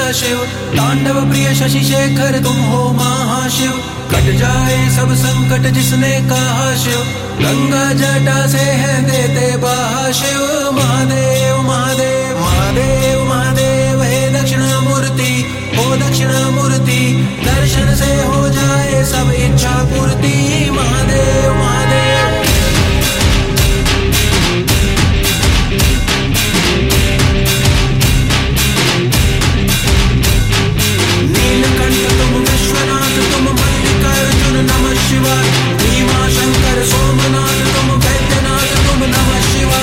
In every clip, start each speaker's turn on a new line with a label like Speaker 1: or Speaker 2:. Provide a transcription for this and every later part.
Speaker 1: शिव। तांडव प्रिय शशि शेखर तुम हो महाशिव, कट जाए सब संकट जिसने कहा शिव। गंगा जटा से है देते बहा शिव। महादेव महादेव महादेव महादेव हे दक्षिणामूर्ति, हो दक्षिणामूर्ति, दर्शन से हो जाए सब इच्छा पूर्ति। महादेव महादेव। नीलकंठ तुम विश्वनाथ तुम मल्लिकार्जुन नमः शिवाय। भीमा शंकर सोमनाथ तुम वैद्यनाथ तुम नमः शिवाय।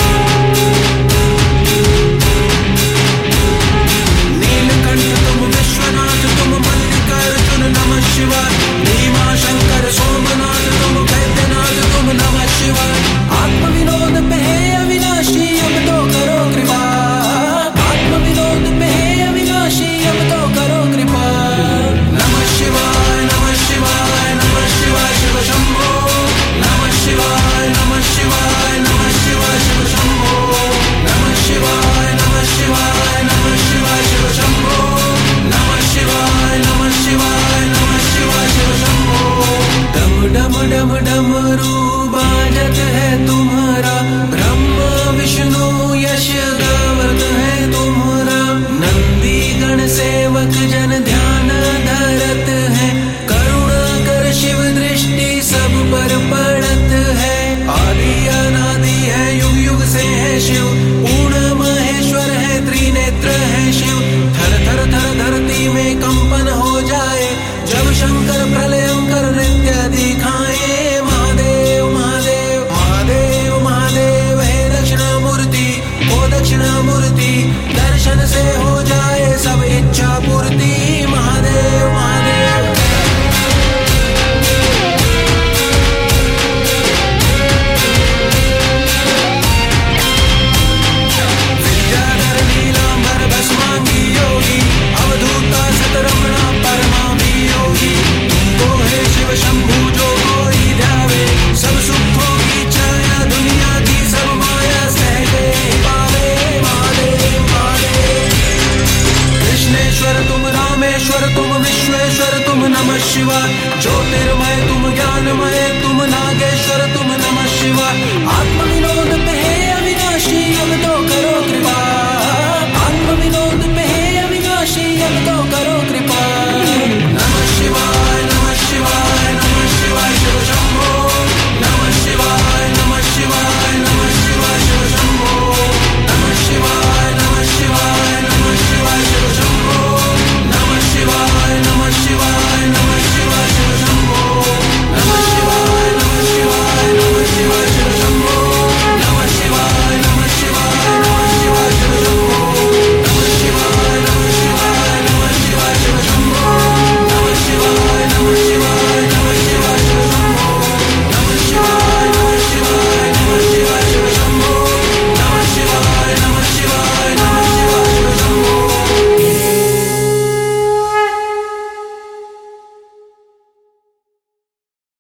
Speaker 1: नीलकंठ तुम विश्वनाथ तुम मल्लिकार्जुन नमः शिवाय। भीमा शंकर सोमनाथ तुम वैद्यनाथ तुम नमः शिवाय। आत्म विनोद पे है अविनाशी अब तो करो कृपा। आत्म विनोद पे है अविनाशी अब तो करो कृपा। नमः शिवाय नमः शिवाय नमः शिवाय शिव शंभो। नमः शिवाय नमः शिवाय नमः शिवाय शिव शंभो। नमः शिवाय नमः शिवाय नमः शिवाय शिव शंभो। नमः शिवाय नमः शिवाय नमः शिवाय शिव शंभो। डम डम डम डमरू बाजत है तुम्हारा, ब्रह्मा विष्णु यश गावत है तुम्हारा। नंदी गण सेवक जन ध्यान धरत है, करुणा कर शिव दृष्टि सब पर पड़त है। आदि अनादि है युग युग से है शिव, पूर्ण महेश्वर है त्रिनेत्र है शिव। थर थर थर धरती में कंपन हो जाए, जब शंकर प्रलयंकर नृत्य दिखाए। महादेव महादेव महादेव महादेव हे दक्षिणामूर्ति, ओ दक्षिणामूर्ति, दर्शन से हो जाए सब इच्छा पूर्ति। महादेव महादेव। विद्याधर नीलांबर भस्मांगी योगी, अवधूता सतरमणा परमामी योगी। तुमको है शिव शंभु जो कोई ध्यावे, सब सुखों की छाया दुनिया की सब माया सहजे ही पावे। महादेव महादेव। कृष्णेश्वर तुम रामेश्वर तुम विश्वेश्वर तुम नमः शिवाय। ज्योतिर्मय तुम ज्ञानमय तुम नागेश्वर तुम नमः शिवाय। आत्म विनोद पे